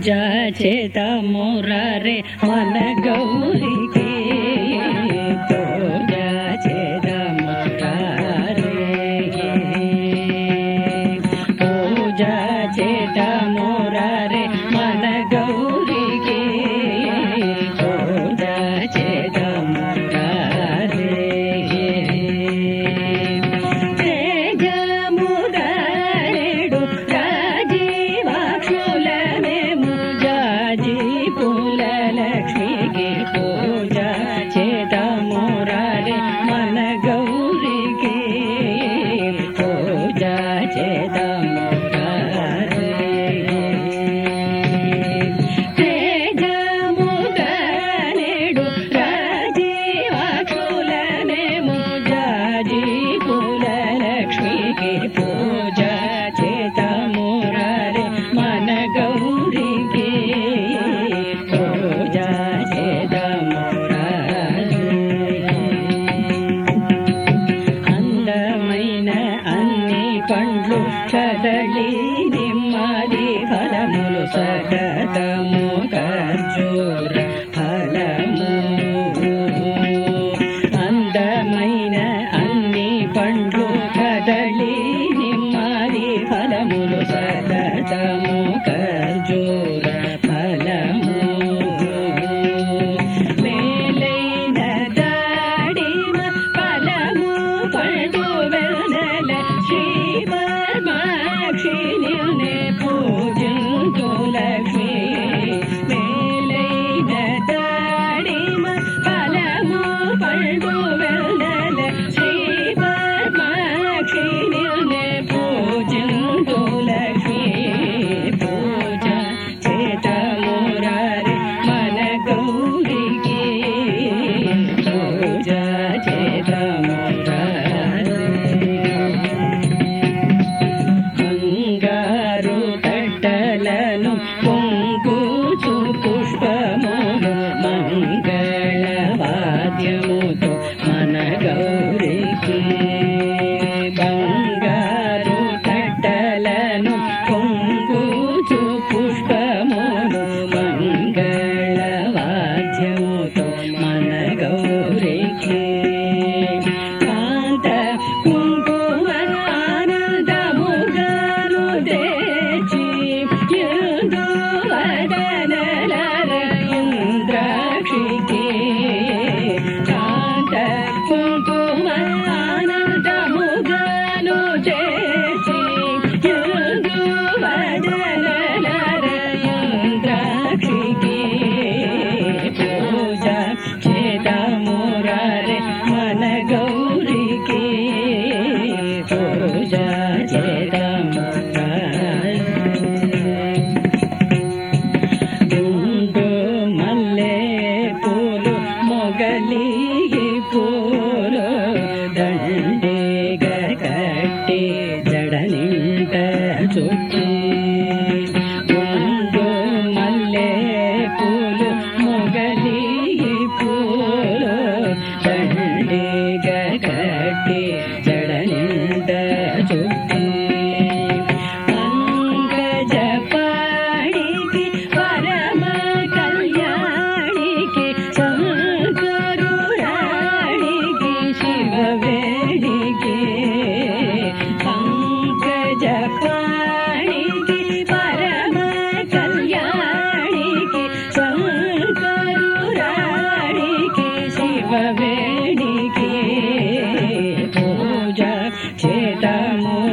పూజా చేతమురారే మన గౌరికి పూజా చేతమురారే పూజా చేతమురారే మన గౌరికి పూజా చేతమురారే తేజముదారేడు రాజీవాక్షుల మేము జాజీ పూల లక్ష్మికి పూజా చేతమురారే మన గౌరికి పూజా చేతమురారే తేజముదారేడు రాజీవాక్షుల మేము జాజీ పూల లక్ష్మికి పూజా చేతమురారే మన గౌరికి పూజా చేతమురారే అందమైన అన్ని పండ్లు కదలి నిమ్మది ఫలములు సకతము ఖర్జూర ఫలము అందమైన అన్ని పండ్లు కదలి నిమ్మది ఫలములు సకతము ఖర్జూర ఫలము మేలైన దాడిమ ఫలము పండు వెన్నెల శ్రీ పద్మాక్షిని పూజింతు లక్ష్మి మేలైన దాడిమ ఫలము పండు వెన్నెల శ్రీ పద్మాక్షిని పూజింతు లక్ష్మి పూజా చేతమురారే మన గౌరికి పూజా చేతమురారే బంగారు తట్టలను పొంగుచు పుష్పములు మంగళ వాద్యముతో మన గౌరికి బంగారు తట్టలను పొంగుచు పుష్పములు మంగళ వాద్యముతో మన గౌరికి కాంత కుంకుమ ఆనందముగాను తెచ్చి యందు వదనలర ఇంద్రాక్షికి కాంత కుంకుమ ఆనందముగాను చేసి యందు వదనలర ఇంద్రాక్షికి పూజా చేతమురారే మన గౌరికి పూజా చేతమురారే గుండు మల్లె పూలు మొగలి పూలు దండిగా కట్టి జడ నింట చుట్టి గుండు మల్లె పూలు మొగలి పూలు దండిగా కట్టి జడ నింట చుట్టి పంకజపాణికి పరమ కళ్యాణికి శంకరురాణికి శివవేణికి పంకజపాణికి పరమ కళ్యాణికి శంకరురాణికి శివవేణికి పూజా చేతము